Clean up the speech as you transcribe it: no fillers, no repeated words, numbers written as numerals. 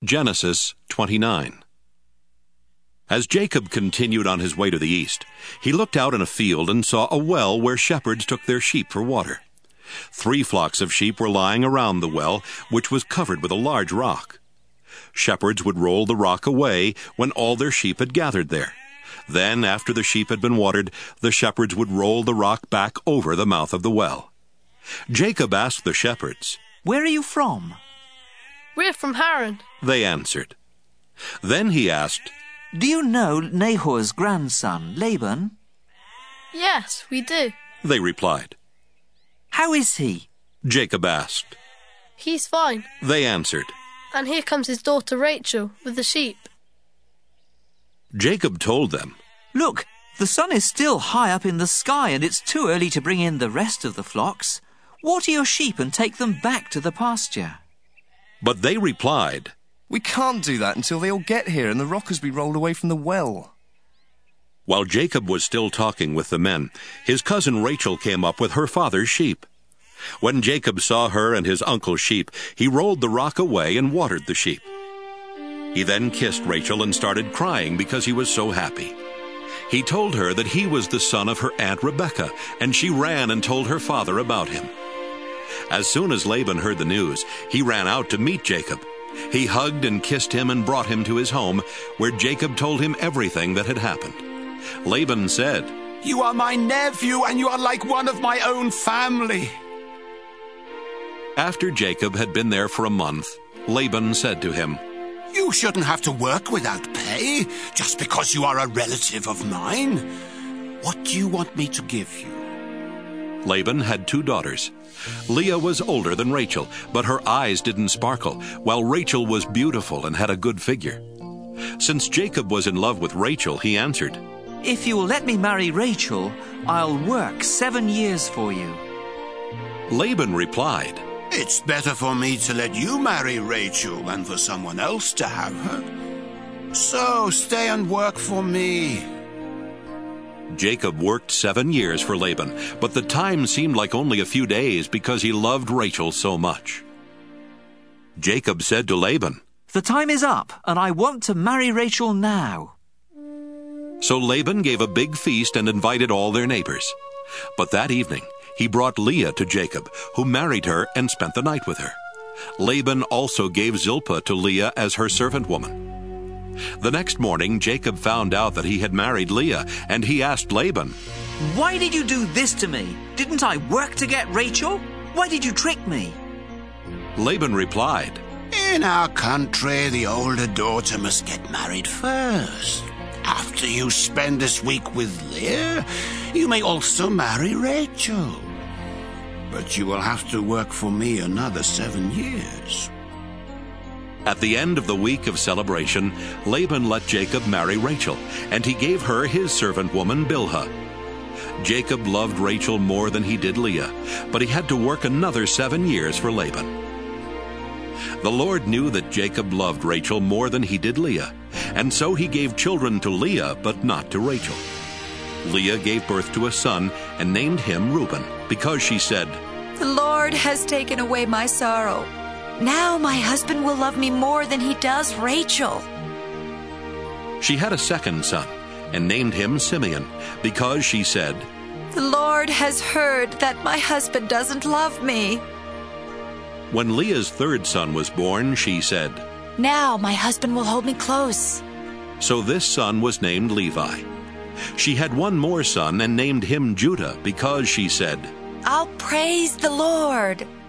Genesis 29. As Jacob continued on his way to the east, he looked out in a field and saw a well where shepherds took their sheep for water. 3 flocks of sheep were lying around the well, which was covered with a large rock. Shepherds would roll the rock away when all their sheep had gathered there. Then, after the sheep had been watered, the shepherds would roll the rock back over the mouth of the well. Jacob asked the shepherds, "Where are you from?" "We're from Haran," they answered. Then he asked, "Do you know Nahor's grandson, Laban?" "Yes, we do." they replied. "How is he?" Jacob asked. "He's fine. They answered. And here comes his daughter Rachel with the sheep." Jacob told them, "Look, the sun is still high up in the sky and it's too early to bring in the rest of the flocks. Water your sheep and take them back to the pasture." But they replied, "We can't do that until they all get here and the rock has been rolled away from the well." While Jacob was still talking with the men, his cousin Rachel came up with her father's sheep. When Jacob saw her and his uncle's sheep, he rolled the rock away and watered the sheep. He then kissed Rachel and started crying because he was so happy. He told her that he was the son of her aunt Rebekah, and she ran and told her father about him. As soon as Laban heard the news, he ran out to meet Jacob. He hugged and kissed him and brought him to his home, where Jacob told him everything that had happened. Laban said, "You are my nephew, and you are like one of my own family." After Jacob had been there for a month, Laban said to him, "You shouldn't have to work without pay, just because you are a relative of mine. What do you want me to give you?" Laban had 2 daughters. Leah was older than Rachel, but her eyes didn't sparkle, while Rachel was beautiful and had a good figure. Since Jacob was in love with Rachel, he answered, "If you will let me marry Rachel, I'll work 7 years for you." Laban replied, "It's better for me to let you marry Rachel than for someone else to have her. So stay and work for me." Jacob worked 7 years for Laban, but the time seemed like only a few days because he loved Rachel so much. Jacob said to Laban, "The time is up, and I want to marry Rachel now." So Laban gave a big feast and invited all their neighbors. But that evening, he brought Leah to Jacob, who married her and spent the night with her. Laban also gave Zilpah to Leah as her servant woman. The next morning, Jacob found out that he had married Leah, and he asked Laban, "Why did you do this to me? Didn't I work to get Rachel? Why did you trick me?" Laban replied, "In our country, the older daughter must get married first. After you spend this week with Leah, you may also marry Rachel. But you will have to work for me another 7 years." At the end of the week of celebration, Laban let Jacob marry Rachel, and he gave her his servant woman Bilhah. Jacob loved Rachel more than he did Leah, but he had to work another 7 years for Laban. The Lord knew that Jacob loved Rachel more than he did Leah, and so he gave children to Leah, but not to Rachel. Leah gave birth to a son and named him Reuben, because she said, "The Lord has taken away my sorrow. Now my husband will love me more than he does Rachel." She had a second son and named him Simeon, because she said, "The Lord has heard that my husband doesn't love me." When Leah's third son was born, she said, "Now my husband will hold me close." So this son was named Levi. She had one more son and named him Judah, because she said, "I'll praise the Lord."